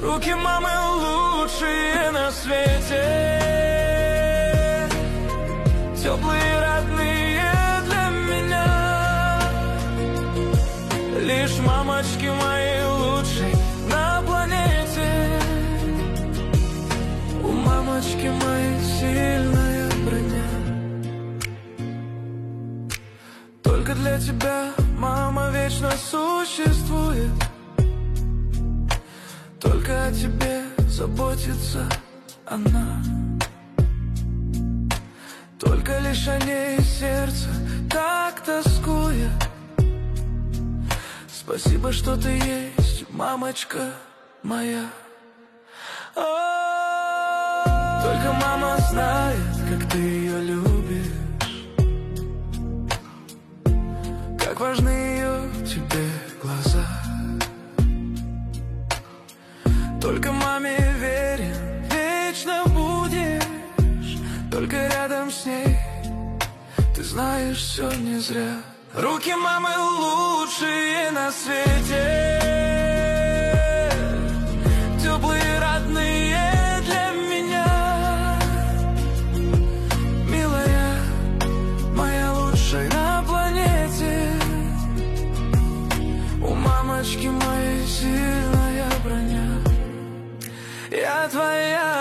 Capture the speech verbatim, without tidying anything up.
Руки мамы лучшие на свете, теплые, родные для меня. Лишь мамочки мои лучшие на планете. У мамочки моей сильная броня. Только для тебя мама вечно существует. Только о тебе заботится она. Только лишь о ней сердце так тоскует. Спасибо, что ты есть, мамочка моя. Только мама знает, как ты ее любишь, как важны ее тебе глаза. Только маме верен, вечно будешь. Только рядом с ней ты знаешь, все не зря. Руки мамы лучшие на свете, теплые, родные для меня. Милая, моя лучшая на планете. У мамочки моей сильная броня. Я твоя.